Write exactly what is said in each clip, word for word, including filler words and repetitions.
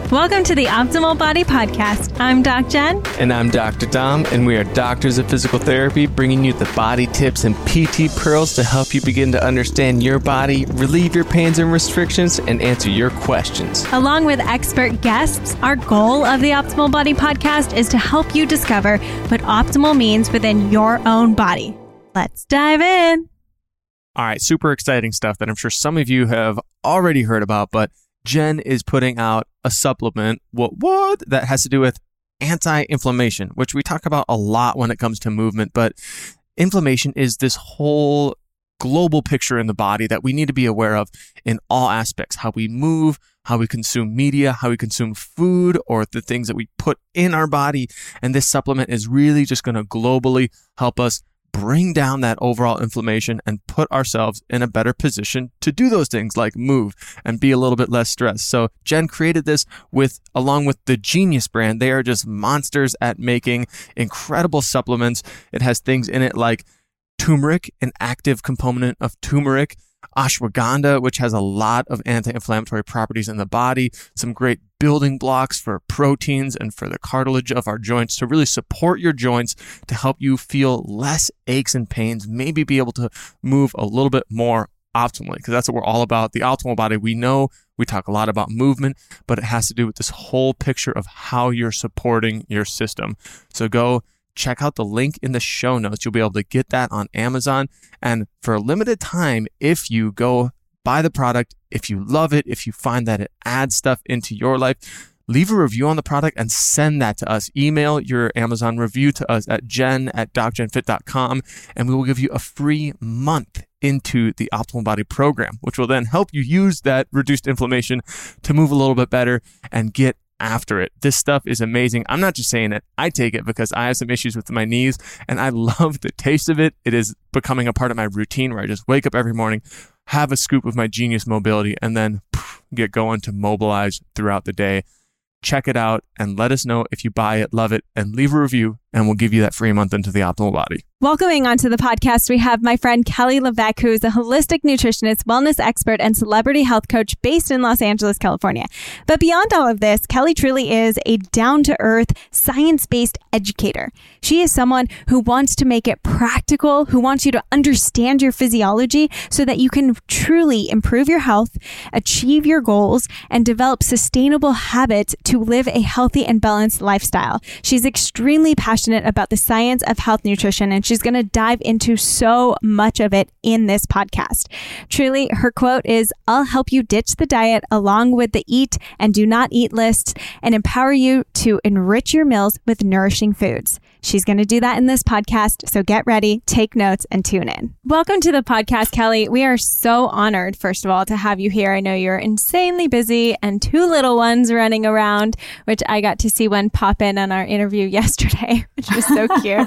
Welcome to the Optimal Body Podcast. I'm Doc Jen. And I'm Doctor Dom, and we are doctors of physical therapy, bringing you the body tips and P T pearls to help you begin to understand your body, relieve your pains and restrictions, and answer your questions. Along with expert guests, our goal of the Optimal Body Podcast is to help you discover what optimal means within your own body. Let's dive in. All right, super exciting stuff that I'm sure some of you have already heard about, but Jen is putting out a supplement, what, what, that has to do with anti-inflammation, which we talk about a lot when it comes to movement, but inflammation is this whole global picture in the body that we need to be aware of in all aspects, how we move, how we consume media, how we consume food, or the things that we put in our body. And this supplement is really just going to globally help us bring down that overall inflammation and put ourselves in a better position to do those things like move and be a little bit less stressed. So Jen created this with, along with the Genius brand. They are just monsters at making incredible supplements. It has things in it like turmeric, an active component of turmeric, ashwagandha, which has a lot of anti-inflammatory properties in the body, some great building blocks for proteins and for the cartilage of our joints to really support your joints, to help you feel less aches and pains, maybe be able to move a little bit more optimally, because that's what we're all about. The optimal body, we know we talk a lot about movement, but it has to do with this whole picture of how you're supporting your system. So go check out the link in the show notes. You'll be able to get that on Amazon. And for a limited time, if you go buy the product, if you love it, if you find that it adds stuff into your life, leave a review on the product and send that to us. Email your Amazon review to us at jen at doc jen fit dot com, and we will give you a free month into the Optimal Body program, which will then help you use that reduced inflammation to move a little bit better and get after it. This stuff is amazing. I'm not just saying it. I take it because I have some issues with my knees and I love the taste of it. It is becoming a part of my routine where I just wake up every morning, have a scoop of my Genius Mobility, and then poof, get going to mobilize throughout the day. Check it out and let us know if you buy it, love it, and leave a review, and we'll give you that free month into the Optimal Body. Welcoming onto the podcast, we have my friend Kelly LeVeque, who is a holistic nutritionist, wellness expert, and celebrity health coach based in Los Angeles, California. But beyond all of this, Kelly truly is a down-to-earth, science-based educator. She is someone who wants to make it practical, who wants you to understand your physiology so that you can truly improve your health, achieve your goals, and develop sustainable habits to live a healthy and balanced lifestyle. She's extremely passionate about the science of health nutrition, and she's going to dive into so much of it in this podcast. Truly, her quote is, "I'll help you ditch the diet along with the eat and do not eat lists and empower you to enrich your meals with nourishing foods." She's going to do that in this podcast, so get ready, take notes, and tune in. Welcome to the podcast, Kelly. We are so honored, first of all, to have you here. I know you're insanely busy and two little ones running around, which I got to see one pop in on our interview yesterday, which was so cute.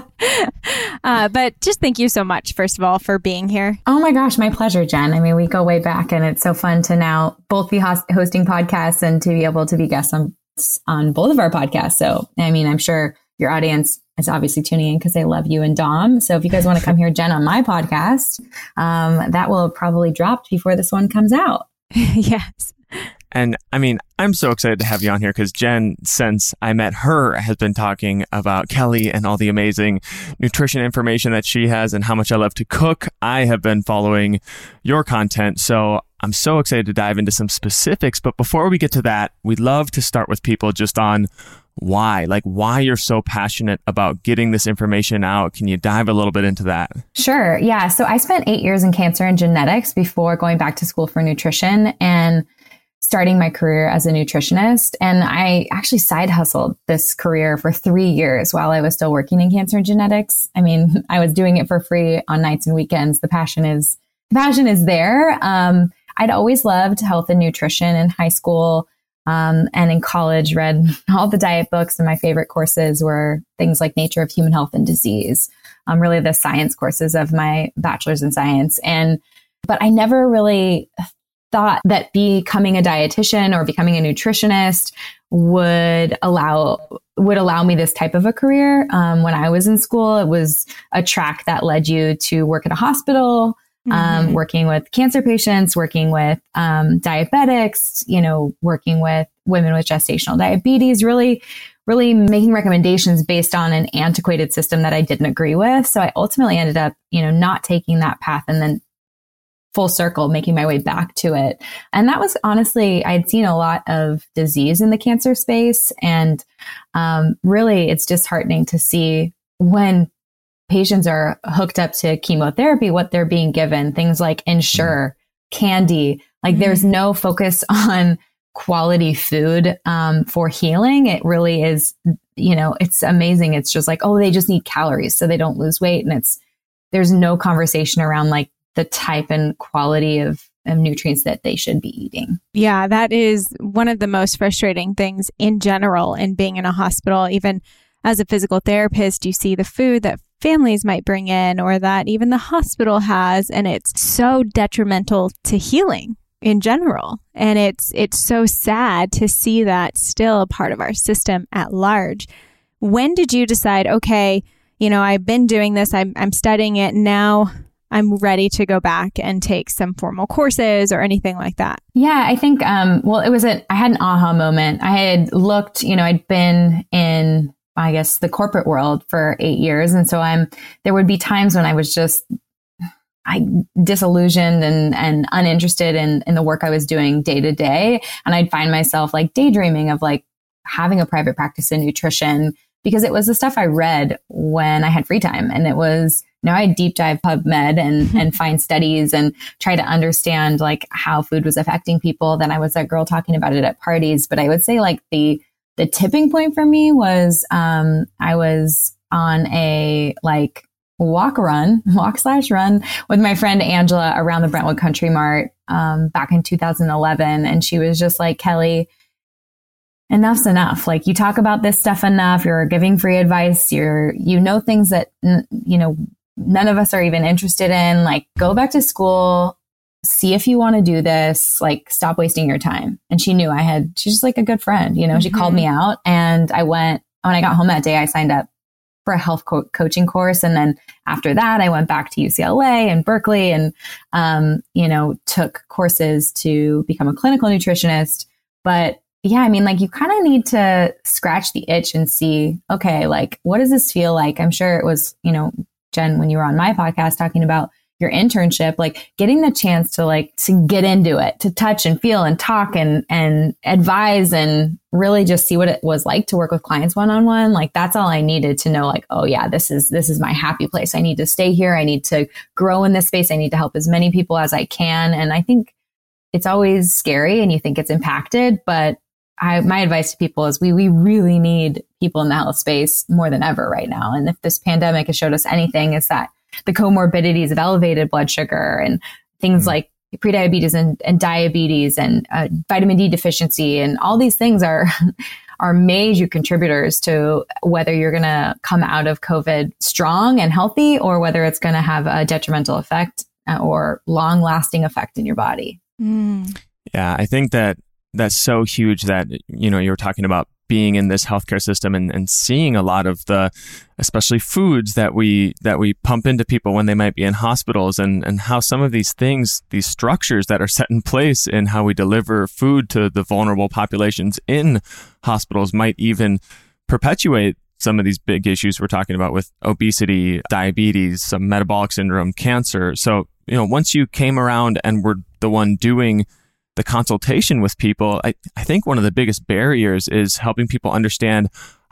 Uh, but just thank you so much, first of all, for being here. Oh my gosh, my pleasure, Jen. I mean, we go way back, and it's so fun to now both be host- hosting podcasts and to be able to be guests on, on both of our podcasts. So, I mean, I'm sure your audience is obviously tuning in because they love you and Dom. So if you guys want to come hear Jen on my podcast, um, that will probably drop before this one comes out. Yes. And I mean, I'm so excited to have you on here because Jen, since I met her, has been talking about Kelly and all the amazing nutrition information that she has and how much I love to cook. I have been following your content, so I'm so excited to dive into some specifics. But before we get to that, we'd love to start with people just on why, like why you're so passionate about getting this information out. Can you dive a little bit into that? Sure. Yeah. So I spent eight years in cancer and genetics before going back to school for nutrition and starting my career as a nutritionist. And I actually side hustled this career for three years while I was still working in cancer and genetics. I mean, I was doing it for free on nights and weekends. The passion is, the passion is there. Um, I'd always loved health and nutrition in high school. Um, and in college, read all the diet books, and my favorite courses were things like Nature of Human Health and Disease, um, really the science courses of my bachelor's in science. And, but I never really thought that becoming a dietitian or becoming a nutritionist would allow, would allow me this type of a career. Um, when I was in school, it was a track that led you to work at a hospital, mm-hmm. um, working with cancer patients, working with um, diabetics, you know, working with women with gestational diabetes, really, really making recommendations based on an antiquated system that I didn't agree with. So I ultimately ended up, you know, not taking that path and then full circle, making my way back to it. And that was honestly, I'd seen a lot of disease in the cancer space. And um, really, it's disheartening to see when patients are hooked up to chemotherapy, what they're being given, things like Ensure, candy, like mm-hmm. there's no focus on quality food um, for healing. It really is, you know, it's amazing. It's just like, oh, they just need calories so they don't lose weight. And it's, there's no conversation around like the type and quality of, of nutrients that they should be eating. Yeah, that is one of the most frustrating things in general in being in a hospital. Even as a physical therapist, you see the food that families might bring in or that even the hospital has, and it's so detrimental to healing in general. And it's it's so sad to see that still a part of our system at large. When did you decide, okay, you know, I've been doing this, I'm, I'm studying it, now I'm ready to go back and take some formal courses or anything like that? Yeah, I think, um, well, it was a, I had an aha moment. I had looked, you know, I'd been in, I guess, the corporate world for eight years. And so I'm, there would be times when I was just, I disillusioned and, and uninterested in, in the work I was doing day to day. And I'd find myself like daydreaming of like having a private practice in nutrition because it was the stuff I read when I had free time. And it was, you know, I deep dive PubMed and, and find studies and try to understand like how food was affecting people. Then I was that girl talking about it at parties. But I would say like the, the tipping point for me was, um, I was on a like walk run, walk slash run with my friend Angela around the Brentwood Country Mart, um, back in two thousand eleven. And she was just like, Kelly, enough's enough. Like you talk about this stuff enough. You're giving free advice. You're, you know, things that, you know, none of us are even interested in. Like go back to school, see if you want to do this, like stop wasting your time. And she knew I had, she's just like a good friend, you know, mm-hmm. She called me out and I went, when I got home that day, I signed up for a health co- coaching course. And then after that, I went back to U C L A and Berkeley and, um, you know, took courses to become a clinical nutritionist. But yeah, I mean, like you kind of need to scratch the itch and see, okay, like, what does this feel like? I'm sure it was, you know, Jen, when you were on my podcast talking about your internship, like getting the chance to like, to get into it, to touch and feel and talk and, and advise and really just see what it was like to work with clients one-on-one. Like that's all I needed to know, like, oh yeah, this is, this is my happy place. I need to stay here. I need to grow in this space. I need to help as many people as I can. And I think it's always scary and you think it's impacted, but I, my advice to people is we, we really need people in the health space more than ever right now. And if this pandemic has showed us anything, it's that the comorbidities of elevated blood sugar and things mm-hmm. like prediabetes and, and diabetes and uh, vitamin D deficiency and all these things are are major contributors to whether you're going to come out of COVID strong and healthy or whether it's going to have a detrimental effect or long lasting effect in your body. Mm. Yeah, I think that that's so huge that, you know, you were talking about being in this healthcare system and, and seeing a lot of the, especially foods that we that we pump into people when they might be in hospitals and, and how some of these things, these structures that are set in place in how we deliver food to the vulnerable populations in hospitals might even perpetuate some of these big issues we're talking about with obesity, diabetes, some metabolic syndrome, cancer. So, you know, once you came around and were the one doing the consultation with people, I, I think one of the biggest barriers is helping people understand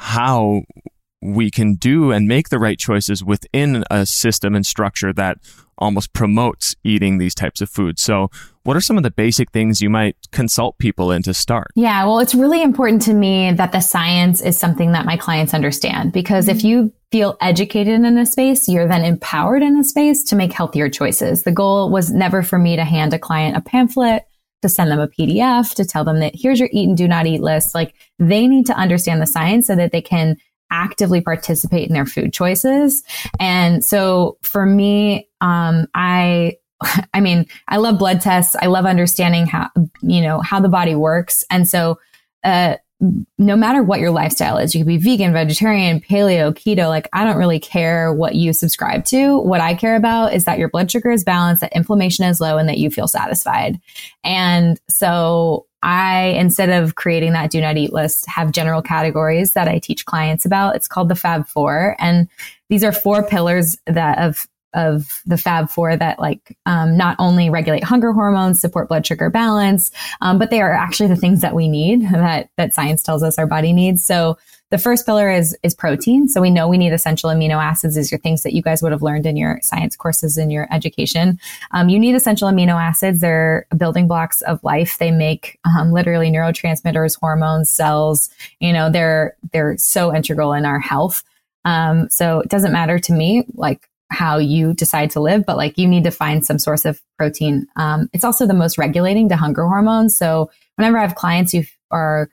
how we can do and make the right choices within a system and structure that almost promotes eating these types of foods. So what are some of the basic things you might consult people in to start? Yeah, well, it's really important to me that the science is something that my clients understand, because if you feel educated in a space, you're then empowered in a space to make healthier choices. The goal was never for me to hand a client a pamphlet, to send them a P D F, to tell them that here's your eat and do not eat list. Like they need to understand the science so that they can actively participate in their food choices. And so for me, um, I, I mean, I love blood tests. I love understanding how, you know, how the body works. And so, uh, no matter what your lifestyle is, you could be vegan, vegetarian, paleo, keto, like I don't really care what you subscribe to. What I care about is that your blood sugar is balanced, that inflammation is low, and that you feel satisfied. And so I, instead of creating that do not eat list, have general categories that I teach clients about. It's called the Fab Four. And these are four pillars that of of the Fab Four that like um, not only regulate hunger hormones, support blood sugar balance, um, but they are actually the things that we need that that science tells us our body needs. So the first pillar is is protein. So we know we need essential amino acids. These are things that you guys would have learned in your science courses in your education. Um, you need essential amino acids. They're building blocks of life. They make um, literally neurotransmitters, hormones, cells. You know, they're they're so integral in our health. Um, so it doesn't matter to me, like how you decide to live, but like you need to find some source of protein. Um, it's also the most regulating to hunger hormones. So whenever I have clients who are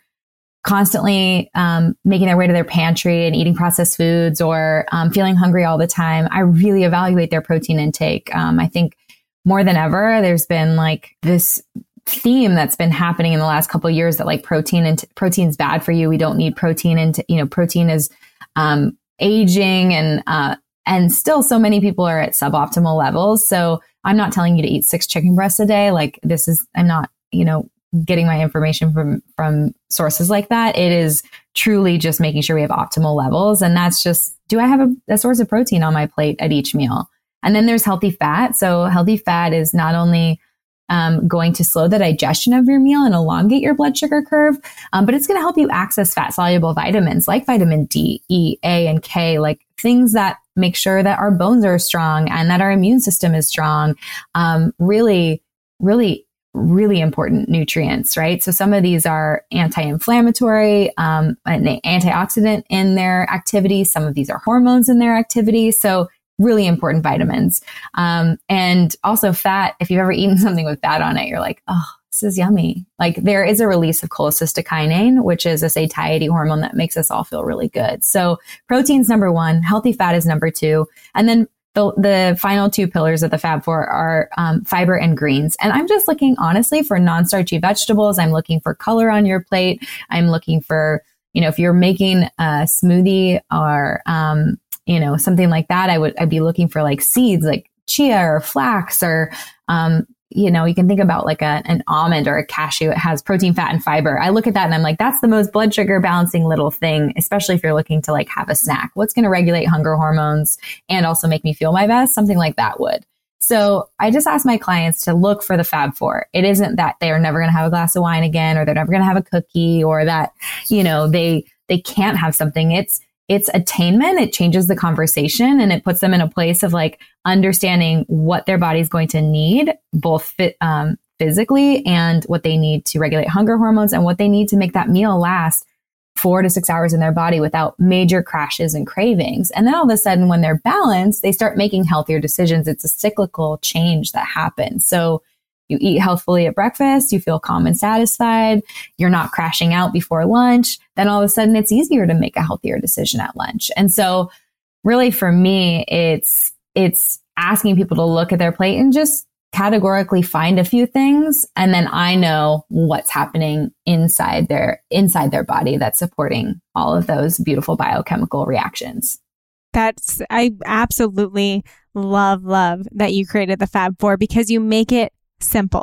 constantly um, making their way to their pantry and eating processed foods or um, feeling hungry all the time, I really evaluate their protein intake. Um, I think more than ever, there's been like this theme that's been happening in the last couple of years that like protein and protein's bad for you. We don't need protein, and you know, protein is um, aging and uh, And still so many people are at suboptimal levels. So I'm not telling you to eat six chicken breasts a day. Like this is, I'm not, you know, getting my information from, from sources like that. It is truly just making sure we have optimal levels. And that's just, do I have a, a source of protein on my plate at each meal? And then there's healthy fat. So healthy fat is not only um, going to slow the digestion of your meal and elongate your blood sugar curve, um, but it's going to help you access fat soluble vitamins like vitamin D, E, A, and K, like things that make sure that our bones are strong and that our immune system is strong. Um, really, really, really important nutrients, right? So some of these are anti-inflammatory, um, an antioxidant in their activity. Some of these are hormones in their activity. So really important vitamins. Um, and also fat, if you've ever eaten something with fat on it, you're like, oh, this is yummy. Like there is a release of cholecystokinin, which is a satiety hormone that makes us all feel really good. So protein's number one, healthy fat is number two. And then the, the final two pillars of the Fab Four are um, fiber and greens. And I'm just looking honestly for non-starchy vegetables. I'm looking for color on your plate. I'm looking for, you know, if you're making a smoothie or, um, you know, something like that, I would, I'd be looking for like seeds, like chia or flax or, um, you know, you can think about like a, an almond or a cashew. It has protein, fat, and fiber. I look at that and I'm like, that's the most blood sugar balancing little thing, especially if you're looking to like have a snack. What's going to regulate hunger hormones and also make me feel my best? Something like that would. So I just ask my clients to look for the Fab Four. It isn't that they are never going to have a glass of wine again, or they're never going to have a cookie, or that, you know, they, they can't have something. It's, It's attainment. It changes the conversation and it puts them in a place of like understanding what their body's going to need, both fit, um, physically and what they need to regulate hunger hormones and what they need to make that meal last four to six hours in their body without major crashes and cravings. And then all of a sudden, when they're balanced, they start making healthier decisions. It's a cyclical change that happens. So you eat healthfully at breakfast, you feel calm and satisfied, you're not crashing out before lunch, then all of a sudden it's easier to make a healthier decision at lunch. And so really for me, it's, it's asking people to look at their plate and just categorically find a few things. And then I know what's happening inside their, inside their body that's supporting all of those beautiful biochemical reactions. That's, I absolutely love, love that you created the Fab Four because you make it simple.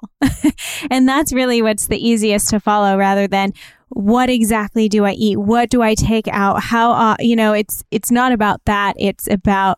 And that's really what's the easiest to follow rather than what exactly do I eat? What do I take out? How, uh, you know, it's, it's not about that. It's about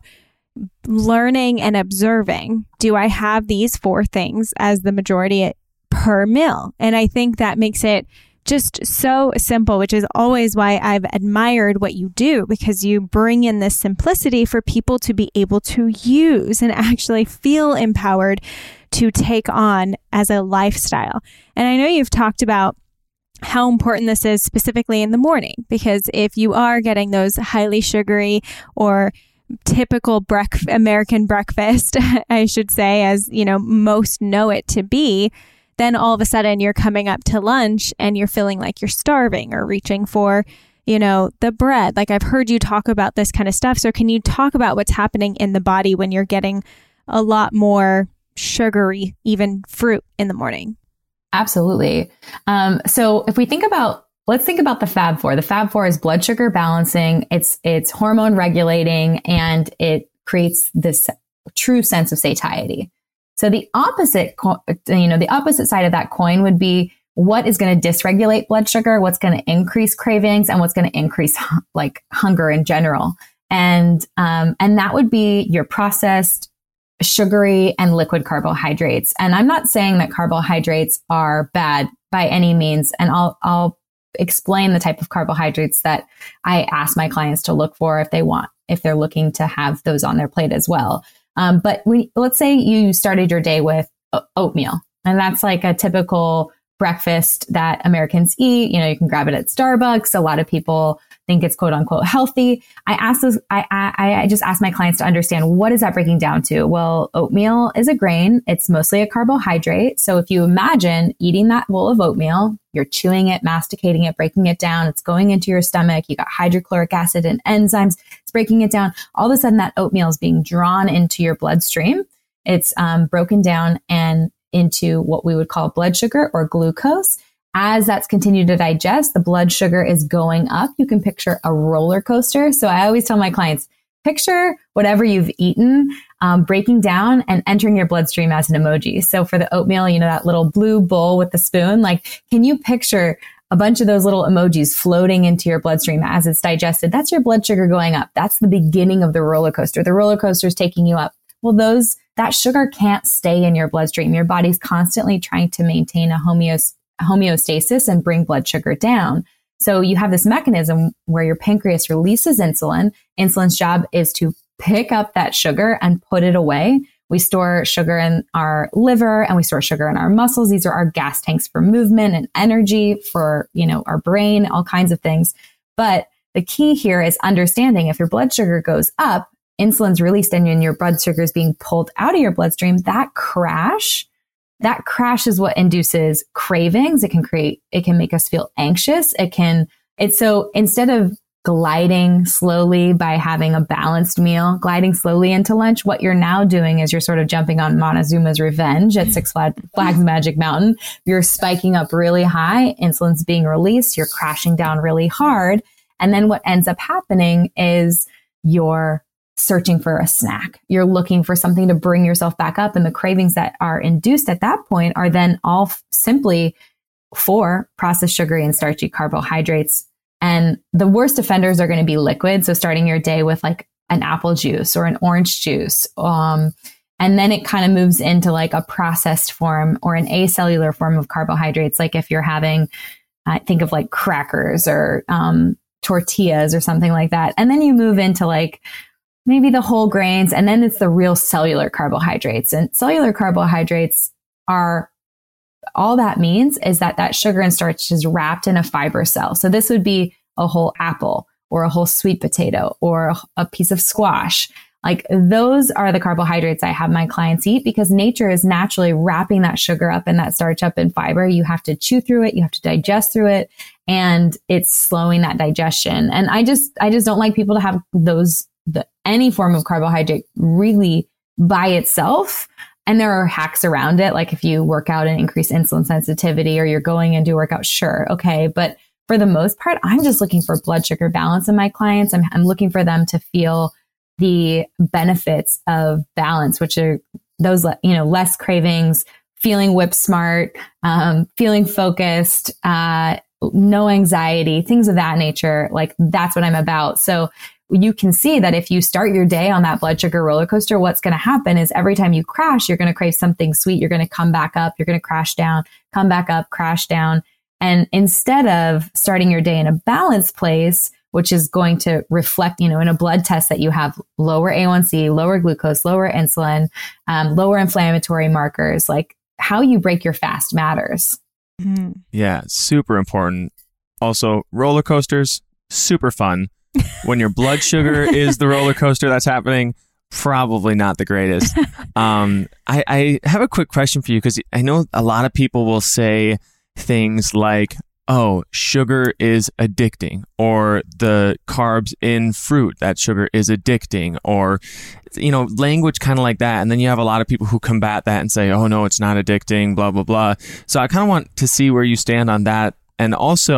learning and observing. Do I have these four things as the majority per meal? And I think that makes it just so simple, which is always why I've admired what you do, because you bring in this simplicity for people to be able to use and actually feel empowered to take on as a lifestyle. And I know you've talked about how important this is specifically in the morning, because if you are getting those highly sugary or typical brec- American breakfast, I should say, as you know, most know it to be, then all of a sudden you're coming up to lunch and you're feeling like you're starving or reaching for, you know, the bread. Like I've heard you talk about this kind of stuff. So can you talk about what's happening in the body when you're getting a lot more sugary, even fruit in the morning? Absolutely. Um, so if we think about let's think about the Fab Four. The Fab Four is blood sugar balancing. It's, it's hormone regulating, and it creates this true sense of satiety. So the opposite, you know, the opposite side of that coin would be what is going to dysregulate blood sugar, what's going to increase cravings, and what's going to increase like hunger in general. And, um, and that would be your processed, sugary, and liquid carbohydrates. And I'm not saying that carbohydrates are bad by any means. And I'll, I'll explain the type of carbohydrates that I ask my clients to look for if they want, if they're looking to have those on their plate as well. Um, but we, let's say you started your day with oatmeal, and that's like a typical breakfast that Americans eat. You know, you can grab it at Starbucks. A lot of people think it's quote unquote healthy. I ask those, I, I, I just ask my clients to understand, what is that breaking down to? Well, oatmeal is a grain. It's mostly a carbohydrate. So if you imagine eating that bowl of oatmeal, you're chewing it, masticating it, breaking it down. It's going into your stomach. You got hydrochloric acid and enzymes. It's breaking it down. All of a sudden that oatmeal is being drawn into your bloodstream. It's um, broken down and into what we would call blood sugar or glucose. As that's continued to digest, the blood sugar is going up. You can picture a roller coaster. So I always tell my clients, picture whatever you've eaten, um, breaking down and entering your bloodstream as an emoji. So for the oatmeal, you know, that little blue bowl with the spoon, like, can you picture a bunch of those little emojis floating into your bloodstream as it's digested? That's your blood sugar going up. That's the beginning of the roller coaster. The roller coaster is taking you up. Well, those, that sugar can't stay in your bloodstream. Your body's constantly trying to maintain a homeostasis homeostasis and bring blood sugar down. So you have this mechanism where your pancreas releases insulin. Insulin's job is to pick up that sugar and put it away. We store sugar in our liver and we store sugar in our muscles. These are our gas tanks for movement and energy for, you know, our brain, all kinds of things. But the key here is understanding if your blood sugar goes up, insulin's released and your blood sugar is being pulled out of your bloodstream, that crash That crash is what induces cravings. It can create, it can make us feel anxious. It can, it's so instead of gliding slowly by having a balanced meal, gliding slowly into lunch, what you're now doing is you're sort of jumping on Montezuma's Revenge at Six Flags Magic Mountain. You're spiking up really high. Insulin's being released. You're crashing down really hard. And then what ends up happening is you're searching for a snack. You're looking for something to bring yourself back up. And the cravings that are induced at that point are then all f- simply for processed sugary and starchy carbohydrates. And the worst offenders are going to be liquid. So starting your day with like an apple juice or an orange juice. Um, and then it kind of moves into like a processed form or an acellular form of carbohydrates. Like if you're having, I uh, think of like crackers or um, tortillas or something like that. And then you move into like maybe the whole grains, and then it's the real cellular carbohydrates. And cellular carbohydrates are, all that means is that that sugar and starch is wrapped in a fiber cell. So this would be a whole apple or a whole sweet potato or a piece of squash. Like those are the carbohydrates I have my clients eat because nature is naturally wrapping that sugar up and that starch up in fiber. You have to chew through it. You have to digest through it. And it's slowing that digestion. And I just, I just don't like people to have those The, any form of carbohydrate really by itself. And there are hacks around it. Like if you work out and increase insulin sensitivity or you're going into a workout, sure. Okay. But for the most part, I'm just looking for blood sugar balance in my clients. I'm, I'm looking for them to feel the benefits of balance, which are those, you know, less cravings, feeling whip smart, um, feeling focused, uh, no anxiety, things of that nature. Like that's what I'm about. So you can see that if you start your day on that blood sugar roller coaster, what's going to happen is every time you crash, you're going to crave something sweet. You're going to come back up. You're going to crash down, come back up, crash down. And instead of starting your day in a balanced place, which is going to reflect, you know, in a blood test that you have lower A one C, lower glucose, lower insulin, um, lower inflammatory markers, like how you break your fast matters. Mm. Yeah, super important. Also, roller coasters, super fun. When your blood sugar is the roller coaster that's happening, probably not the greatest. Um, I, I have a quick question for you because I know a lot of people will say things like, oh, sugar is addicting, or the carbs in fruit, that sugar is addicting, or, you know, language kind of like that. And then you have a lot of people who combat that and say, oh, no, it's not addicting, blah, blah, blah. So I kind of want to see where you stand on that. And also,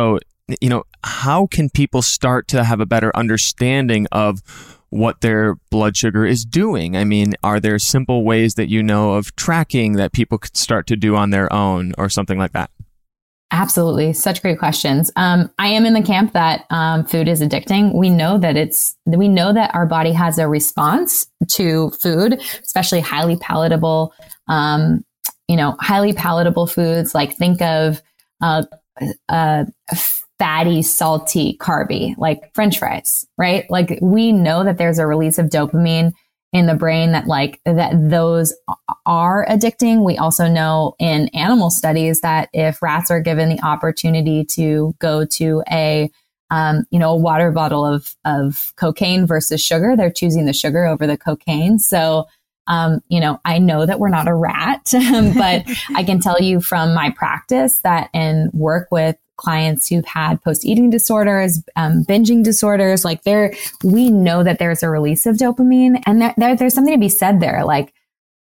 you know, how can people start to have a better understanding of what their blood sugar is doing? I mean, are there simple ways that you know of tracking that people could start to do on their own or something like that? Absolutely. Such great questions. Um, I am in the camp that um, food is addicting. We know that it's, we know that our body has a response to food, especially highly palatable, um, you know, highly palatable foods. Like think of uh, uh, fatty, salty, carby, like French fries, right? Like we know that there's a release of dopamine in the brain that like that those are addicting. We also know in animal studies that if rats are given the opportunity to go to a um, you know, a water bottle of of cocaine versus sugar, they're choosing the sugar over the cocaine. So um, you know, I know that we're not a rat, but I can tell you from my practice that in work with clients who've had post-eating disorders, um, binging disorders, like there, we know that there's a release of dopamine, and there, there, there's something to be said there. Like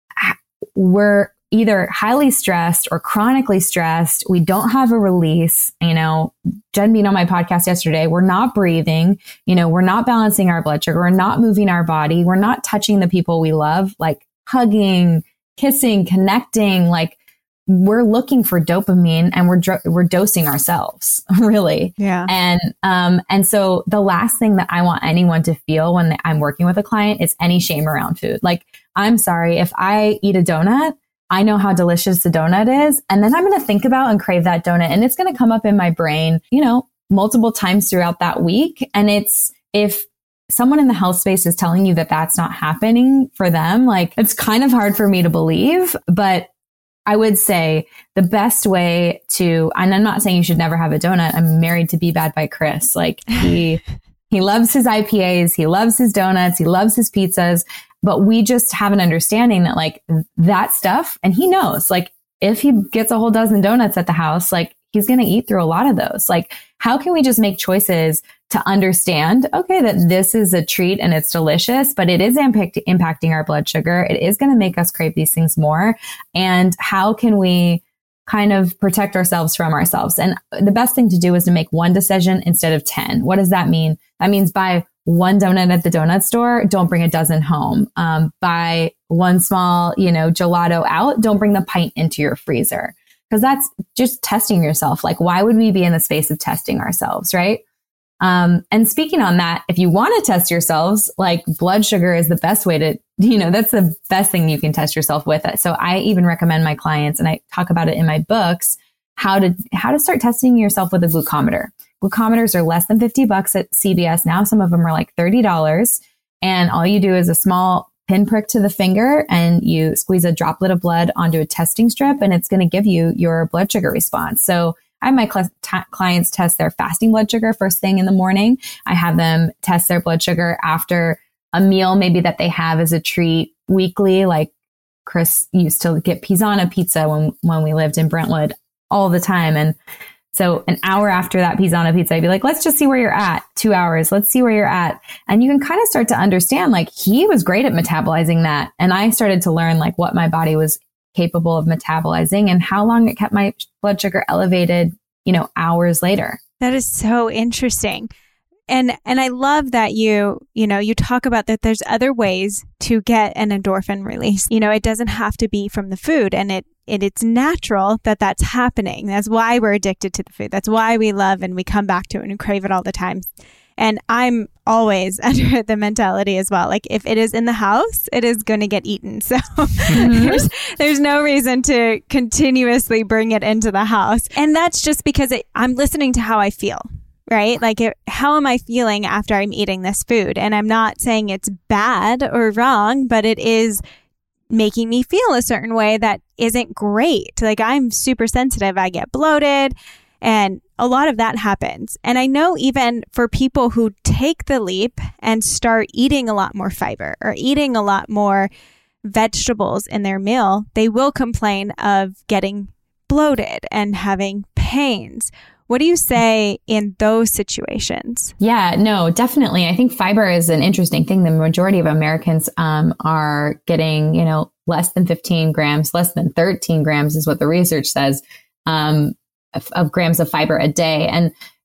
we're either highly stressed or chronically stressed. We don't have a release. You know, Jen being on my podcast yesterday, we're not breathing. You know, we're not balancing our blood sugar. We're not moving our body. We're not touching the people we love, like hugging, kissing, connecting, like. We're looking for dopamine and we're dro- we're dosing ourselves, really. Yeah. And um and so the last thing that I want anyone to feel when I'm working with a client is any shame around food. Like, I'm sorry, if I eat a donut, I know how delicious the donut is, and then I'm going to think about and crave that donut, and it's going to come up in my brain, you know, multiple times throughout that week. And it's if someone in the health space is telling you that that's not happening for them, like it's kind of hard for me to believe, but I would say the best way to, and I'm not saying you should never have a donut. I'm married to Be Bad by Chris. Like he, he loves his I P As. He loves his donuts. He loves his pizzas, but we just have an understanding that like that stuff, and he knows, like if he gets a whole dozen donuts at the house, like he's going to eat through a lot of those. Like, how can we just make choices to understand, okay, that this is a treat and it's delicious, but it is impact- impacting our blood sugar. It is going to make us crave these things more. And how can we kind of protect ourselves from ourselves? And the best thing to do is to make one decision instead of ten. What does that mean? That means buy one donut at the donut store. Don't bring a dozen home. Um, buy one small, you know, gelato out. Don't bring the pint into your freezer. Because that's just testing yourself. Like, why would we be in the space of testing ourselves, right? Um, and speaking on that, if you want to test yourselves, like blood sugar is the best way to, you know, that's the best thing you can test yourself with it. So I even recommend my clients, and I talk about it in my books, how to, how to start testing yourself with a glucometer. Glucometers are less than fifty bucks at C V S now. Some of them are like thirty dollars. And all you do is a small pinprick to the finger and you squeeze a droplet of blood onto a testing strip, and it's going to give you your blood sugar response. So I have my cl- t- clients test their fasting blood sugar first thing in the morning. I have them test their blood sugar after a meal, maybe that they have as a treat weekly. Like Chris used to get Pisana pizza when, when we lived in Brentwood all the time. And so an hour after that Pisana pizza, I'd be like, let's just see where you're at. Two hours. Let's see where you're at. And you can kind of start to understand, like, he was great at metabolizing that. And I started to learn like what my body was capable of metabolizing and how long it kept my blood sugar elevated, you know, hours later. That is so interesting. And and I love that you, you know, you talk about that there's other ways to get an endorphin release. You know, it doesn't have to be from the food, and it, it it's natural that that's happening. That's why we're addicted to the food. That's why we love and we come back to it and crave it all the time. And I'm always under the mentality as well. Like, if it is in the house, it is going to get eaten. So mm-hmm. there's, there's no reason to continuously bring it into the house. And that's just because it, I'm listening to how I feel, right? Like, it, how am I feeling after I'm eating this food? And I'm not saying it's bad or wrong, but it is making me feel a certain way that isn't great. Like, I'm super sensitive. I get bloated. And a lot of that happens. And I know even for people who take the leap and start eating a lot more fiber or eating a lot more vegetables in their meal, they will complain of getting bloated and having pains. What do you say in those situations? Yeah, no, definitely. I think fiber is an interesting thing. The majority of Americans um, are getting, you know, less than fifteen grams, less than thirteen grams is what the research says. Um, Of, of grams of fiber a day. And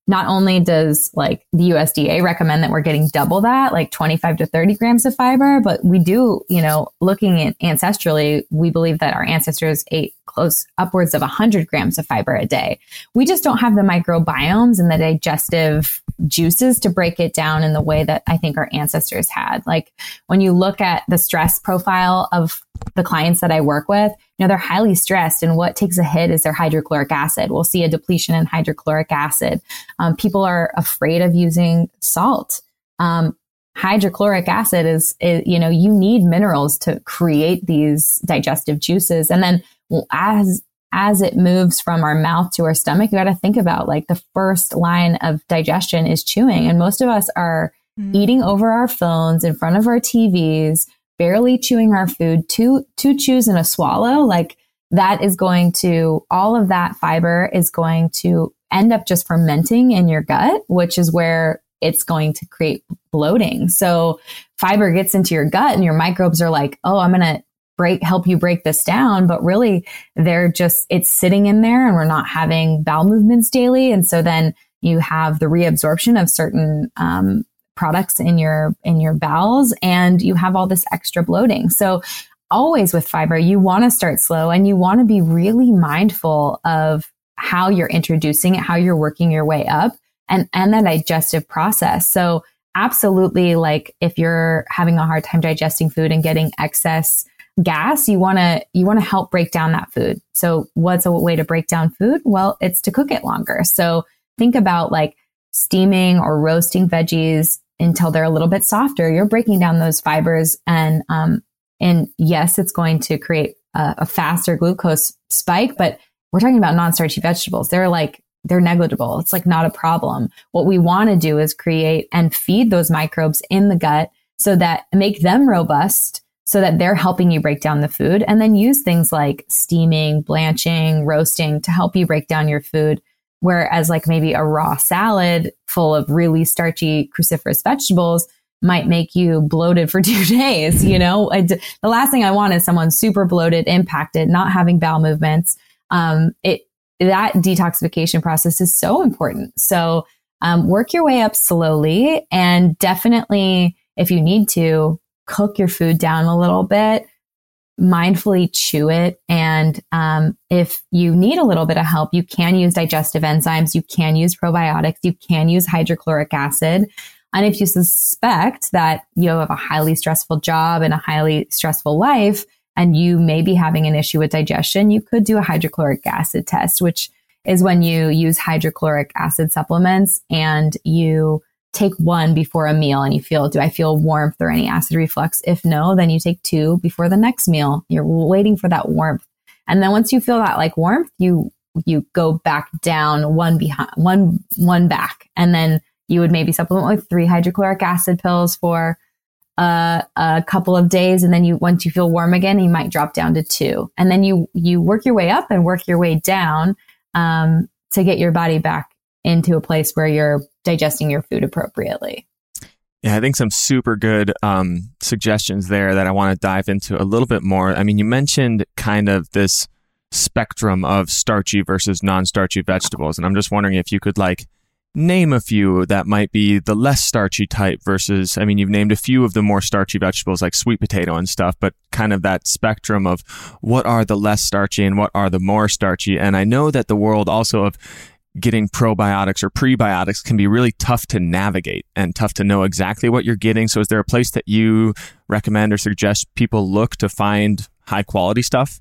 not only does like the U S D A recommend that we're getting double that, like twenty-five to thirty grams of fiber, but we do, you know, looking at ancestrally, we believe that our ancestors ate close upwards of one hundred grams of fiber a day. We just don't have the microbiomes and the digestive juices to break it down in the way that I think our ancestors had. Like when you look at the stress profile of the clients that I work with, you know, they're highly stressed, and what takes a hit is their hydrochloric acid. We'll see a depletion in hydrochloric acid. Um, people are afraid of using salt. Um, hydrochloric acid is, is, you know, you need minerals to create these digestive juices. And then well, as as it moves from our mouth to our stomach, you got to think about like the first line of digestion is chewing. And most of us are mm. eating over our phones in front of our T Vs, barely chewing our food, two, two chews and a swallow. Like that is going to, all of that fiber is going to end up just fermenting in your gut, which is where it's going to create bloating. So fiber gets into your gut and your microbes are like, oh, I'm going to break, help you break this down. But really they're just, it's sitting in there and we're not having bowel movements daily. And so then you have the reabsorption of certain, um, products in your, in your bowels, and you have all this extra bloating. So always with fiber, you want to start slow and you want to be really mindful of how you're introducing it, how you're working your way up, and, and the digestive process. So absolutely, like if you're having a hard time digesting food and getting excess gas, you want to, you want to help break down that food. So what's a way to break down food? Well, it's to cook it longer. So think about like steaming or roasting veggies until they're a little bit softer. You're breaking down those fibers, and, um, and yes, it's going to create a, a faster glucose spike, but we're talking about non-starchy vegetables. They're like, they're negligible. It's like not a problem. What we want to do is create and feed those microbes in the gut so that make them robust, so that they're helping you break down the food, and then use things like steaming, blanching, roasting to help you break down your food. Whereas like maybe a raw salad full of really starchy cruciferous vegetables might make you bloated for two days. You know, I, the last thing I want is someone super bloated, impacted, not having bowel movements. Um, it, that detoxification process is so important. So, um, work your way up slowly, and definitely if you need to, cook your food down a little bit, mindfully chew it. And um, if you need a little bit of help, you can use digestive enzymes, you can use probiotics, you can use hydrochloric acid. And if you suspect that you have a highly stressful job and a highly stressful life, and you may be having an issue with digestion, you could do a hydrochloric acid test, which is when you use hydrochloric acid supplements and you take one before a meal and you feel, do I feel warmth or any acid reflux? If no, then you take two before the next meal. You're waiting for that warmth. And then once you feel that like warmth, you, you go back down one behind, one, one back. And then you would maybe supplement with three hydrochloric acid pills for uh, a couple of days. And then you, once you feel warm again, you might drop down to two. And then you, you work your way up and work your way down, um, to get your body back into a place where you're digesting your food appropriately. Yeah, I think some super good um, suggestions there that I want to dive into a little bit more. I mean, you mentioned kind of this spectrum of starchy versus non-starchy vegetables. And I'm just wondering if you could like name a few that might be the less starchy type versus, I mean, you've named a few of the more starchy vegetables like sweet potato and stuff, but kind of that spectrum of what are the less starchy and what are the more starchy. And I know that the world also of getting probiotics or prebiotics can be really tough to navigate and tough to know exactly what you're getting. So is there a place that you recommend or suggest people look to find high quality stuff?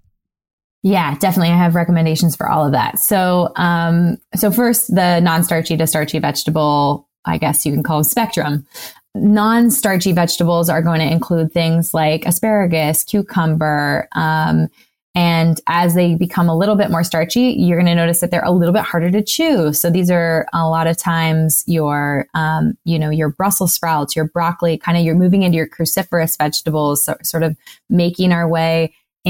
Yeah, definitely. I have recommendations for all of that. So, um, so first, the non-starchy to starchy vegetable, I guess you can call them spectrum. Non-starchy vegetables are going to include things like asparagus, cucumber, um, and as they become a little bit more starchy, you're going to notice that they're a little bit harder to chew. So these are a lot of times your, um, you know, your Brussels sprouts, your broccoli, kind of you're moving into your cruciferous vegetables, so, sort of making our way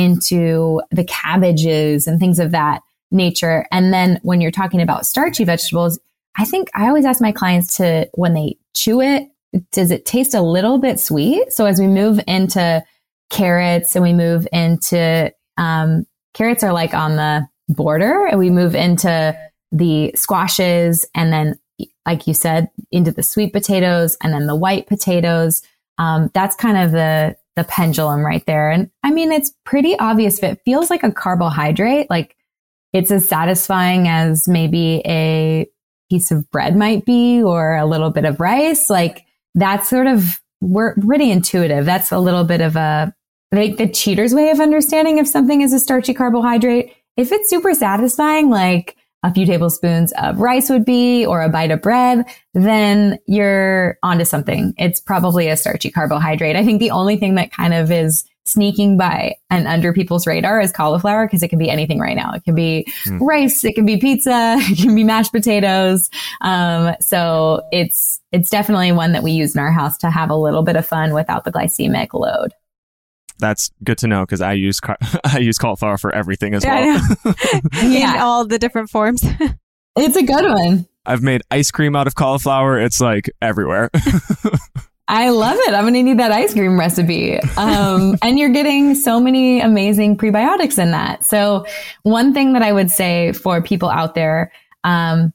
into the cabbages and things of that nature. And then when you're talking about starchy vegetables, I think I always ask my clients to, when they chew it, does it taste a little bit sweet? So as we move into carrots and we move into Um, carrots are like on the border, and we move into the squashes, and then like you said, into the sweet potatoes and then the white potatoes. Um, that's kind of the, the pendulum right there. And I mean, it's pretty obvious if it feels like a carbohydrate, like it's as satisfying as maybe a piece of bread might be, or a little bit of rice. Like that's sort of, we're pretty intuitive. That's a little bit of a, like the cheater's way of understanding if something is a starchy carbohydrate. If it's super satisfying, like a few tablespoons of rice would be, or a bite of bread, then you're onto something. It's probably a starchy carbohydrate. I think the only thing that kind of is sneaking by and under people's radar is cauliflower, because it can be anything right now. It can be mm. rice, it can be pizza, it can be mashed potatoes. Um, so it's, it's definitely one that we use in our house to have a little bit of fun without the glycemic load. That's good to know, because I use car- I use cauliflower for everything as well. Yeah, in all the different forms. It's a good one. I've made ice cream out of cauliflower. It's like everywhere. I love it. I'm going to need that ice cream recipe. Um, and you're getting so many amazing prebiotics in that. So one thing that I would say for people out there, um,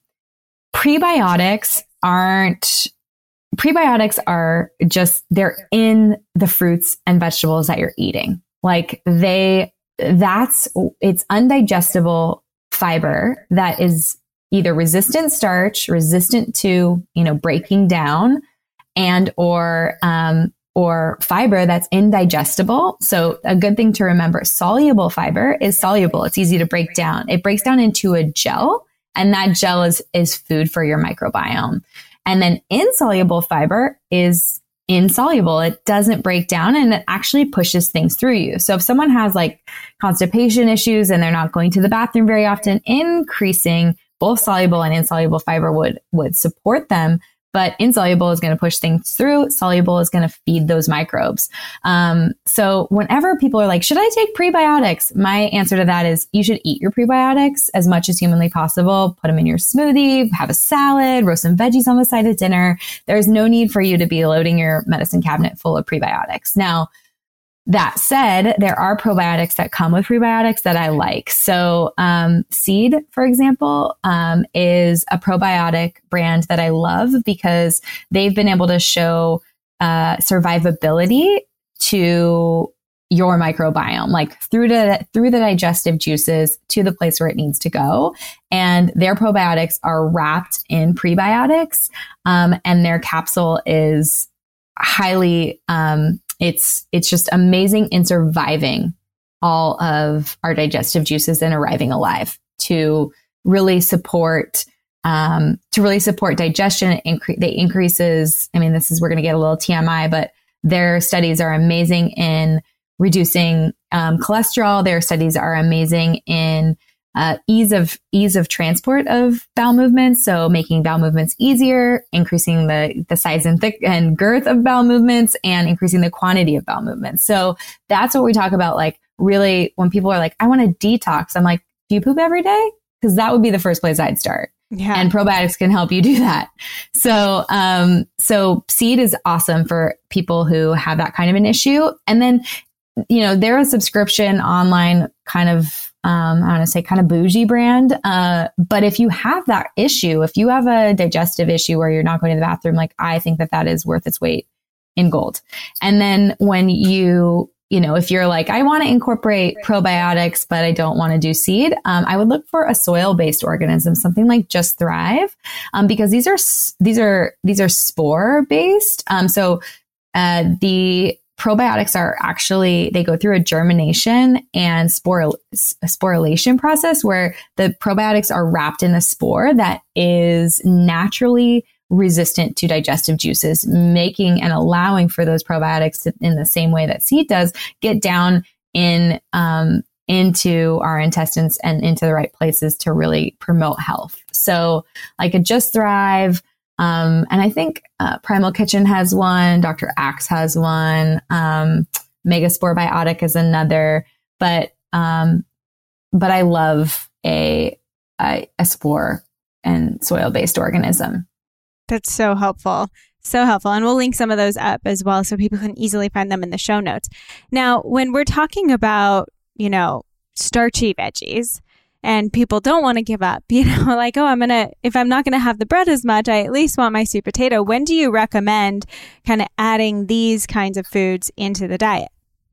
prebiotics aren't Prebiotics are just, they're in the fruits and vegetables that you're eating. Like they, that's, it's undigestible fiber that is either resistant starch, resistant to, you know, breaking down, and or, um, or fiber that's indigestible. So a good thing to remember, soluble fiber is soluble. It's easy to break down. It breaks down into a gel, and that gel is, is food for your microbiome. And then insoluble fiber is insoluble. It doesn't break down, and it actually pushes things through you. So if someone has like constipation issues and they're not going to the bathroom very often, increasing both soluble and insoluble fiber would, would support them. But insoluble is going to push things through. Soluble is going to feed those microbes. Um, so whenever people are like, should I take prebiotics? My answer to that is you should eat your prebiotics as much as humanly possible. Put them in your smoothie, have a salad, roast some veggies on the side of dinner. There's no need for you to be loading your medicine cabinet full of prebiotics. Now, that said, there are probiotics that come with prebiotics that I like. So um, Seed, for example, um, is a probiotic brand that I love because they've been able to show uh, survivability to your microbiome, like through the through the digestive juices to the place where it needs to go. And their probiotics are wrapped in prebiotics, um, and their capsule is highly um, It's, it's just amazing in surviving all of our digestive juices and arriving alive to really support, um, to really support digestion. It incre- they increases, I mean, this is, we're going to get a little T M I, but their studies are amazing in reducing, um, cholesterol. Their studies are amazing in Uh, ease of ease of transport of bowel movements. So making bowel movements easier, increasing the, the size and thick and girth of bowel movements, and increasing the quantity of bowel movements. So that's what we talk about. Like really, when people are like, I want to detox, I'm like, do you poop every day? Because that would be the first place I'd start. Yeah. And probiotics can help you do that. So, um, so Seed is awesome for people who have that kind of an issue. And then, you know, they're a subscription online kind of, Um, I want to say kind of bougie brand. Uh, but if you have that issue, if you have a digestive issue where you're not going to the bathroom, like I think that that is worth its weight in gold. And then when you, you know, if you're like, I want to incorporate probiotics, but I don't want to do Seed, um, I would look for a soil-based organism, something like Just Thrive, um, because these are, these are, these are spore-based. Um, so, uh, the probiotics are actually, they go through a germination and spore, a sporulation process where the probiotics are wrapped in a spore that is naturally resistant to digestive juices, making and allowing for those probiotics to, in the same way that Seed does, get down in, um, into our intestines and into the right places to really promote health. So like a Just Thrive, Um, and I think uh, Primal Kitchen has one, Doctor Axe has one, um, Megaspore Biotic is another, but um, but I love a, a a spore and soil-based organism. That's so helpful. So helpful. And we'll link some of those up as well so people can easily find them in the show notes. Now, when we're talking about, you know, starchy veggies, and people don't want to give up, you know, like, oh, I'm going to, if I'm not going to have the bread as much, I at least want my sweet potato. When do you recommend kind of adding these kinds of foods into the diet?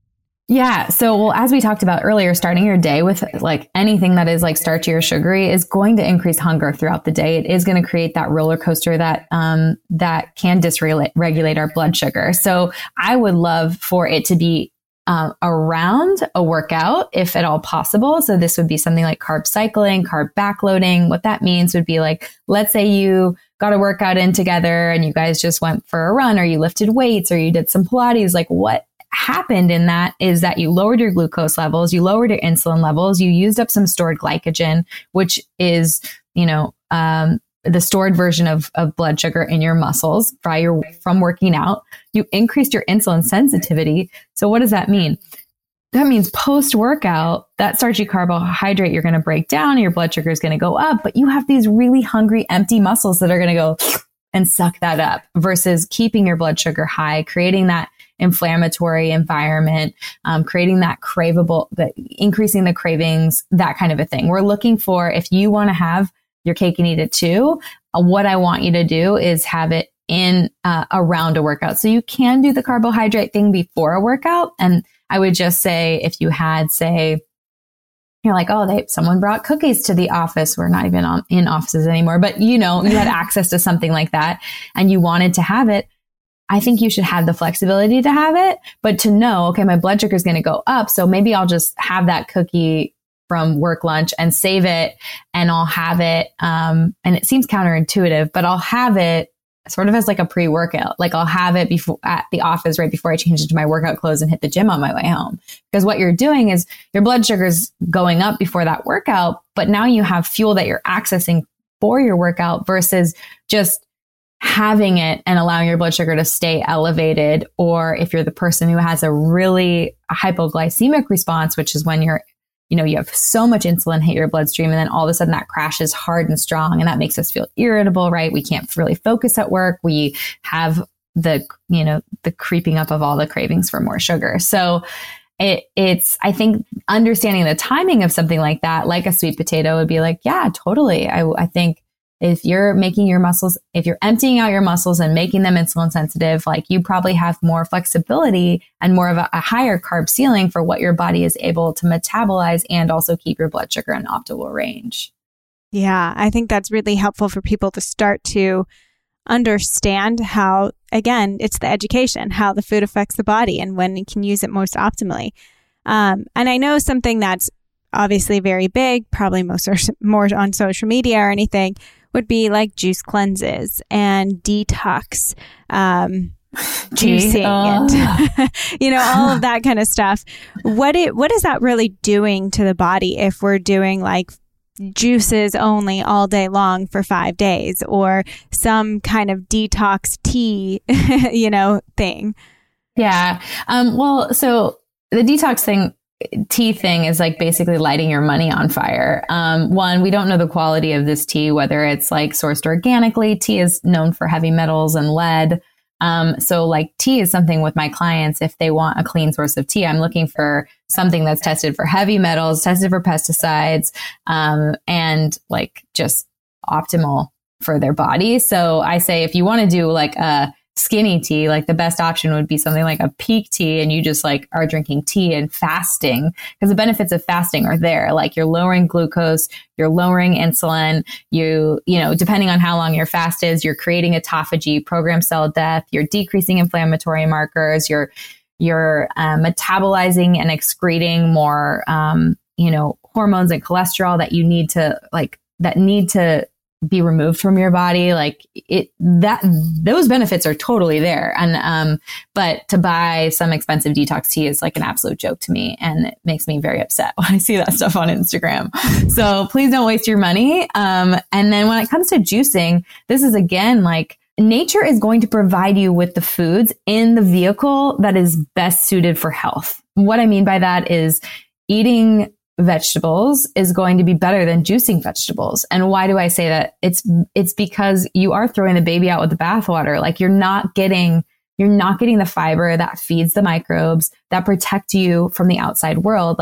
Yeah. So, well, as we talked about earlier, starting your day with like anything that is like starchy or sugary is going to increase hunger throughout the day. It is going to create that roller coaster that, um, that can dysregulate our blood sugar. So I would love for it to be uh, around a workout, if at all possible. So this would be something like carb cycling, carb backloading. What that means would be like, let's say you got a workout in together and you guys just went for a run, or you lifted weights, or you did some Pilates. Like, what happened in that is that you lowered your glucose levels, you lowered your insulin levels, you used up some stored glycogen, which is, you know, um, the stored version of, of blood sugar in your muscles prior from working out. You increased your insulin sensitivity. So what does that mean? That means post workout, that starchy carbohydrate you're going to break down, your blood sugar is going to go up, but you have these really hungry, empty muscles that are going to go and suck that up, versus keeping your blood sugar high, creating that inflammatory environment, um, creating that craveable, the, increasing the cravings, that kind of a thing. We're looking for, if you want to have your cake and eat it too, uh, what I want you to do is have it in uh, around a workout. So you can do the carbohydrate thing before a workout. And I would just say, if you had, say, you're like, oh, they, someone brought cookies to the office. We're not even on, in offices anymore, but you know, you had access to something like that and you wanted to have it. I think you should have the flexibility to have it, but to know, okay, my blood sugar is going to go up. So maybe I'll just have that cookie from work lunch and save it, and I'll have it. Um, and it seems counterintuitive, but I'll have it sort of as like a pre-workout. Like I'll have it before at the office right before I change into my workout clothes and hit the gym on my way home. Because what you're doing is your blood sugar is going up before that workout, but now you have fuel that you're accessing for your workout versus just having it and allowing your blood sugar to stay elevated. Or if you're the person who has a really hypoglycemic response, which is when you're, you know, you have so much insulin hit your bloodstream, and then all of a sudden that crashes hard and strong, and that makes us feel irritable, right? We can't really focus at work. We have the, you know, the creeping up of all the cravings for more sugar. So it, it's, I think understanding the timing of something like that, like a sweet potato, would be like, yeah, totally. I, I think if you're making your muscles, if you're emptying out your muscles and making them insulin sensitive, like you probably have more flexibility and more of a, a higher carb ceiling for what your body is able to metabolize, and also keep your blood sugar in optimal range. Yeah, I think that's really helpful for people to start to understand how, again, it's the education, how the food affects the body and when you can use it most optimally. Um, and I know something that's obviously very big, probably most or more on social media or anything, would be like juice cleanses and detox, um, juicing, oh. and you know, all of that kind of stuff. What it what is that really doing to the body if we're doing like juices only all day long for five days, or some kind of detox tea, you know, thing? Yeah. Um, well, so the detox thing. Tea thing is like basically lighting your money on fire. Um, one, we don't know the quality of this tea, whether it's like sourced organically. Tea is known for heavy metals and lead. Um, so like tea is something with my clients, if they want a clean source of tea, I'm looking for something that's tested for heavy metals, tested for pesticides, um, and like just optimal for their body. So I say, if you want to do like a skinny tea, like the best option would be something like a peak tea, and you just like are drinking tea and fasting, because the benefits of fasting are there. Like you're lowering glucose, you're lowering insulin, you, you know, depending on how long your fast is, you're creating autophagy, programmed cell death, you're decreasing inflammatory markers, you're, you're uh, metabolizing and excreting more, um, you know, hormones and cholesterol that you need to like, that need to be removed from your body. Like it, that, those benefits are totally there. And, um, but to buy some expensive detox tea is like an absolute joke to me. And it makes me very upset when I see that stuff on Instagram. So please don't waste your money. Um, and then when it comes to juicing, this is again, like nature is going to provide you with the foods in the vehicle that is best suited for health. What I mean by that is eating vegetables is going to be better than juicing vegetables. And why do I say that? It's, it's because you are throwing the baby out with the bathwater. Like you're not getting, you're not getting the fiber that feeds the microbes that protect you from the outside world. Like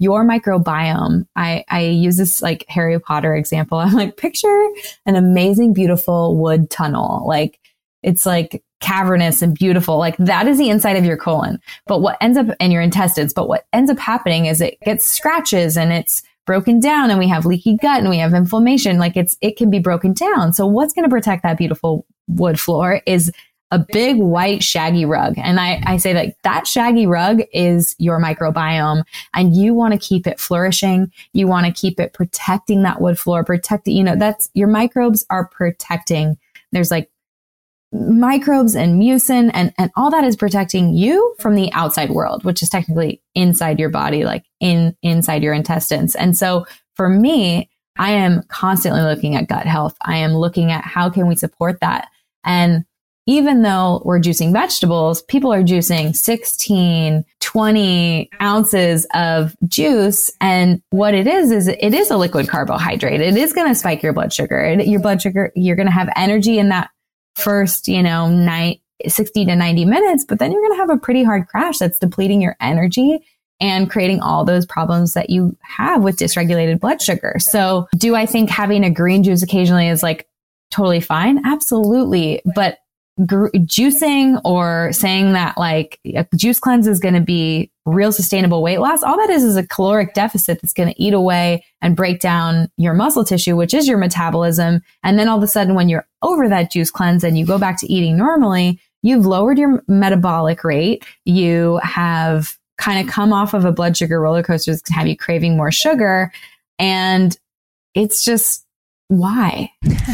your microbiome, I, I use this like Harry Potter example. I'm like, picture an amazing, beautiful wood tunnel. Like it's like cavernous and beautiful. Like that is the inside of your colon. But what ends up in your intestines, but what ends up happening is it gets scratches and it's broken down and we have leaky gut and we have inflammation. Like it's, it can be broken down. So what's going to protect that beautiful wood floor is a big white shaggy rug. And I, I say that that shaggy rug is your microbiome and you want to keep it flourishing. You want to keep it protecting that wood floor, protect it. You know, that's your microbes are protecting. There's like microbes and mucin and, and all that is protecting you from the outside world, which is technically inside your body, like in, inside your intestines. And so for me, I am constantly looking at gut health. I am looking at how can we support that? And even though we're juicing vegetables, people are juicing sixteen, twenty ounces of juice. And what it is, is it is a liquid carbohydrate. It is going to spike your blood sugar. It, your blood sugar, you're going to have energy in that first, you know, night, sixty to ninety minutes, but then you're going to have a pretty hard crash that's depleting your energy and creating all those problems that you have with dysregulated blood sugar. So do I think having a green juice occasionally is like totally fine? Absolutely. But gr- juicing or saying that like a juice cleanse is going to be real sustainable weight loss, all that is is a caloric deficit that's going to eat away and break down your muscle tissue, which is your metabolism. And then all of a sudden, when you're over that juice cleanse and you go back to eating normally, you've lowered your metabolic rate. You have kind of come off of a blood sugar roller coaster that's going to have you craving more sugar. And it's just, why?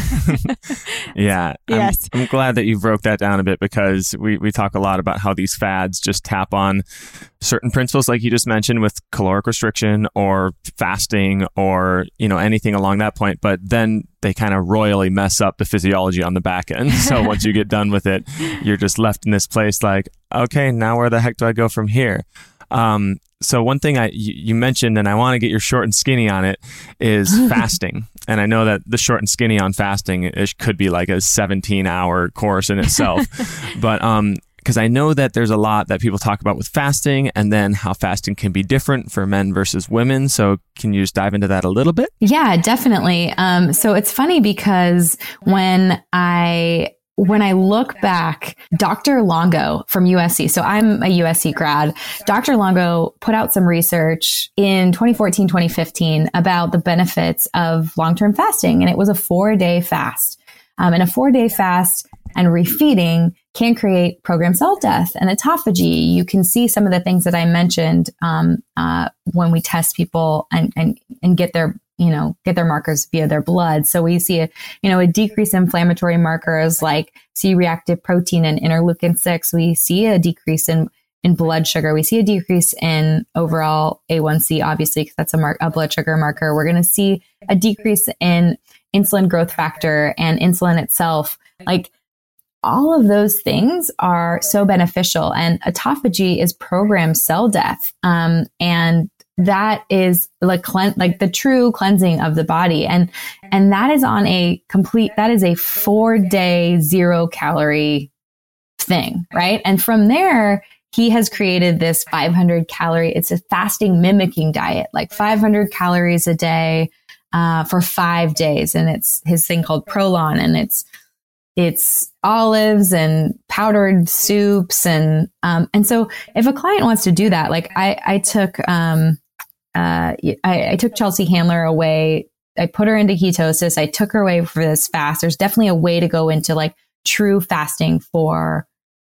Yeah. Yes. I'm, I'm glad that you broke that down a bit because we, we talk a lot about how these fads just tap on certain principles, like you just mentioned with caloric restriction or fasting or, you know, anything along that point. But then they kind of royally mess up the physiology on the back end. So once you get done with it, you're just left in this place like, okay, now where the heck do I go from here? Um, So one thing I you, you mentioned, and I want to get your short and skinny on it, is fasting. And I know that the short and skinny on fasting it could be like a seventeen hour course in itself. But um, because I know that there's a lot that people talk about with fasting and then how fasting can be different for men versus women. So can you just dive into that a little bit? Yeah, definitely. Um, so it's funny because when I When I look back, Doctor Longo from U S C, so I'm a U S C grad, Doctor Longo put out some research in twenty fourteen, twenty fifteen about the benefits of long-term fasting. And it was a four-day fast. Um, and a four-day fast and refeeding can create programmed cell death and autophagy. You can see some of the things that I mentioned um, uh, when we test people and, and, and get their you know, get their markers via their blood. So we see a, you know, a decrease in inflammatory markers like C-reactive protein and interleukin six. We see a decrease in, in blood sugar. We see a decrease in overall A one C, obviously, because that's a, mar- a blood sugar marker. We're going to see a decrease in insulin growth factor and insulin itself. Like all of those things are so beneficial. And autophagy is programmed cell death. Um, and that is like clean, like the true cleansing of the body. And, and that is on a complete, that is a four day zero calorie thing. Right. And from there, he has created this five hundred calorie, it's a fasting mimicking diet, like five hundred calories a day, uh, for five days. And it's his thing called Prolon, and it's, it's olives and powdered soups. And, um, and so if a client wants to do that, like I, I took, um, Uh, I, I took Chelsea Handler away. I put her into ketosis. I took her away for this fast. There's definitely a way to go into like true fasting for,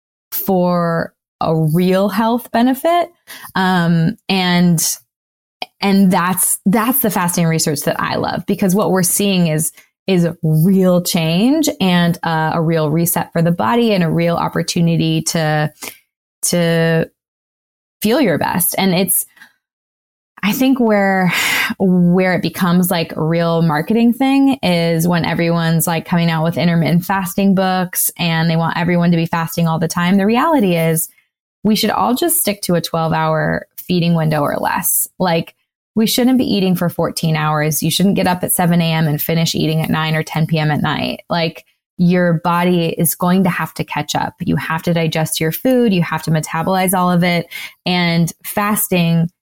for a real health benefit. Um, and, and that's, that's the fasting research that I love, because what we're seeing is, is real change and uh, a real reset for the body and a real opportunity to, to feel your best. And it's, I think where, where it becomes like a real marketing thing is when everyone's like coming out with intermittent fasting books and they want everyone to be fasting all the time. The reality is we should all just stick to a twelve hour feeding window or less. Like we shouldn't be eating for fourteen hours. You shouldn't get up at seven a.m. and finish eating at nine or ten p.m. at night. Like your body is going to have to catch up. You have to digest your food. You have to metabolize all of it. And fasting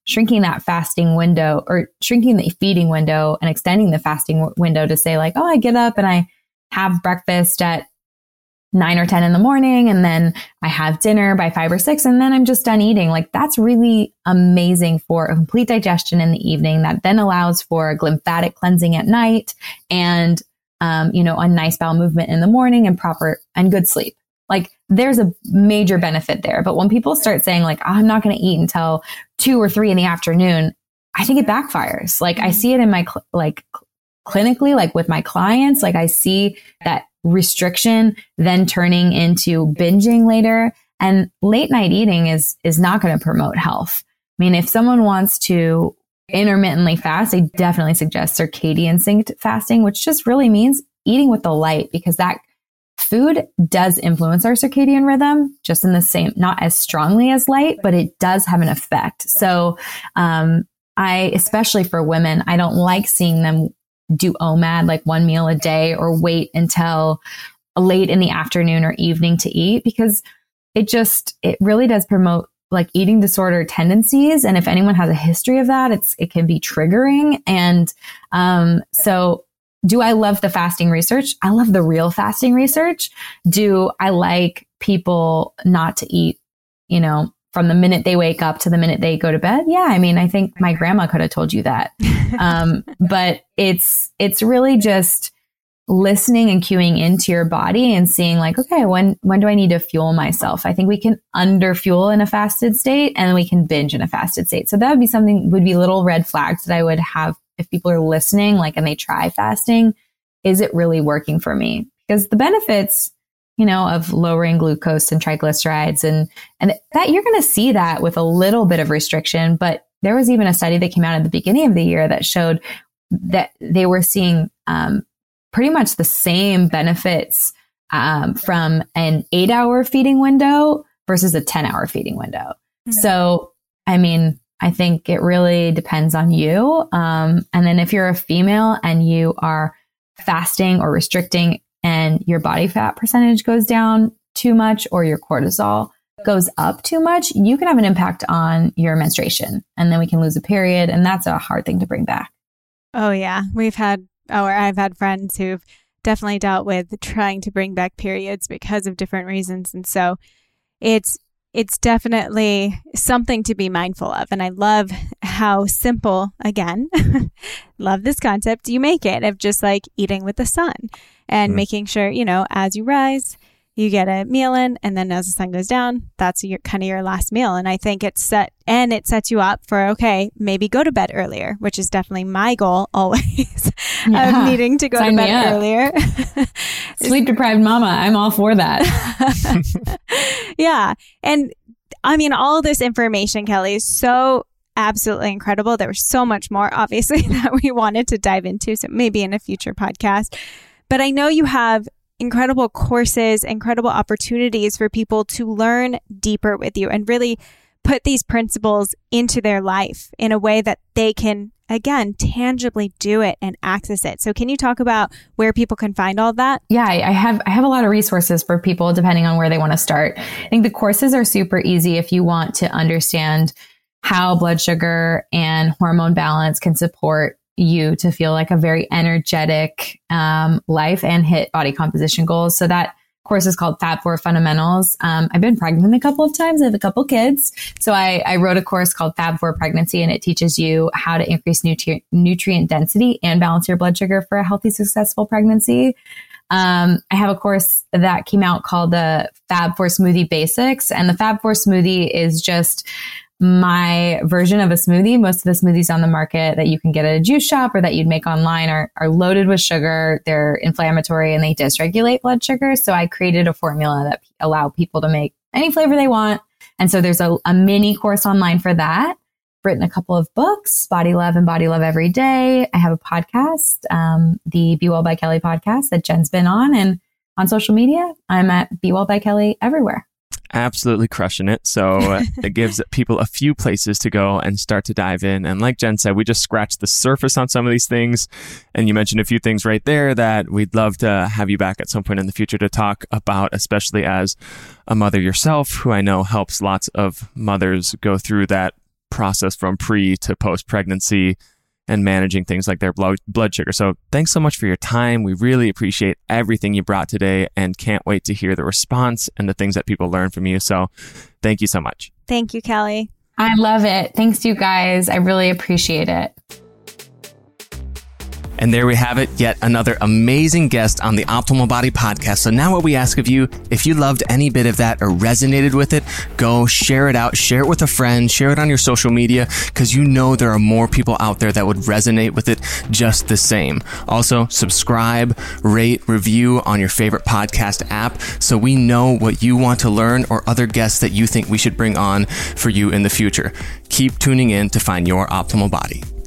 shrinking that fasting window or shrinking the feeding window and extending the fasting w- window to say like, oh, I get up and I have breakfast at nine or ten in the morning, and then I have dinner by five or six, and then I'm just done eating. Like that's really amazing for a complete digestion in the evening that then allows for lymphatic cleansing at night and, um, you know, a nice bowel movement in the morning and proper and good sleep. Like there's a major benefit there. But when people start saying like, oh, I'm not going to eat until two or three in the afternoon, I think it backfires. Like I see it in my, cl- like clinically, like with my clients, like I see that restriction then turning into binging later. And late night eating is, is not going to promote health. I mean, if someone wants to intermittently fast, I definitely suggest circadian synced fasting, which just really means eating with the light, because that food does influence our circadian rhythm just in the same, not as strongly as light, but it does have an effect. So, um, I, especially for women, I don't like seeing them do O M A D, like one meal a day, or wait until late in the afternoon or evening to eat, because it just, it really does promote like eating disorder tendencies. And if anyone has a history of that, it's, it can be triggering. And, um, so do I love the fasting research? I love the real fasting research. Do I like people not to eat, you know, from the minute they wake up to the minute they go to bed? Yeah. I mean, I think my grandma could have told you that. Um, but it's, it's really just listening and cueing into your body and seeing like, okay, when, when do I need to fuel myself? I think we can under fuel in a fasted state and we can binge in a fasted state. So that would be something, would be little red flags that I would have if people are listening, like, and they try fasting. Is it really working for me? Because the benefits, you know, of lowering glucose and triglycerides and, and that you're going to see that with a little bit of restriction. But there was even a study that came out at the beginning of the year that showed that they were seeing, um, pretty much the same benefits, um, from an eight hour feeding window versus a ten hour feeding window. Mm-hmm. So, I mean, I think it really depends on you. Um, and then if you're a female and you are fasting or restricting and your body fat percentage goes down too much or your cortisol goes up too much, you can have an impact on your menstruation, and then we can lose a period. And that's a hard thing to bring back. Oh yeah. We've had, or I've had friends who've definitely dealt with trying to bring back periods because of different reasons. And so it's, it's definitely something to be mindful of. And I love how simple, again, love this concept, you make it of just like eating with the sun and mm. making sure, you know, as you rise, you get a meal in, and then as the sun goes down, that's your kind of your last meal. And I think it's set, and it sets you up for, okay, maybe go to bed earlier, which is definitely my goal always yeah. of needing to go Sign to bed earlier. Sleep deprived mama, I'm all for that. Yeah. And I mean, all this information, Kelly, is so absolutely incredible. There was so much more, obviously, that we wanted to dive into. So maybe in a future podcast. But I know you have incredible courses, incredible opportunities for people to learn deeper with you and really put these principles into their life in a way that they can, again, tangibly do it and access it. So can you talk about where people can find all of that? Yeah, I have I have a lot of resources for people depending on where they want to start. I think the courses are super easy if you want to understand how blood sugar and hormone balance can support you to feel like a very energetic um, life and hit body composition goals. So that course is called Fab four Fundamentals. Um, I've been pregnant a couple of times. I have a couple kids. So I, I wrote a course called Fab four Pregnancy, and it teaches you how to increase nutri- nutrient density and balance your blood sugar for a healthy, successful pregnancy. Um, I have a course that came out called the Fab four Smoothie Basics. And the Fab four Smoothie is just my version of a smoothie. Most of the smoothies on the market that you can get at a juice shop or that you'd make online are, are loaded with sugar. They're inflammatory and they dysregulate blood sugar. So I created a formula that allow people to make any flavor they want. And so there's a, a mini course online for that. I've written a couple of books, Body Love and Body Love Every Day. I have a podcast, um, the Be Well by Kelly podcast that Jen's been on, and on social media, I'm at Be Well by Kelly everywhere. Absolutely crushing it. So uh, it gives people a few places to go and start to dive in. And like Jen said, we just scratched the surface on some of these things. And you mentioned a few things right there that we'd love to have you back at some point in the future to talk about, especially as a mother yourself, who I know helps lots of mothers go through that process from pre to post pregnancy and managing things like their blood blood sugar. So thanks so much for your time. We really appreciate everything you brought today and can't wait to hear the response and the things that people learn from you. So thank you so much. Thank you, Kelly. I love it. Thanks, you guys. I really appreciate it. And there we have it, yet another amazing guest on the Optimal Body podcast. So now what we ask of you, if you loved any bit of that or resonated with it, go share it out, share it with a friend, share it on your social media, because you know there are more people out there that would resonate with it just the same. Also, subscribe, rate, review on your favorite podcast app so we know what you want to learn or other guests that you think we should bring on for you in the future. Keep tuning in to find your optimal body.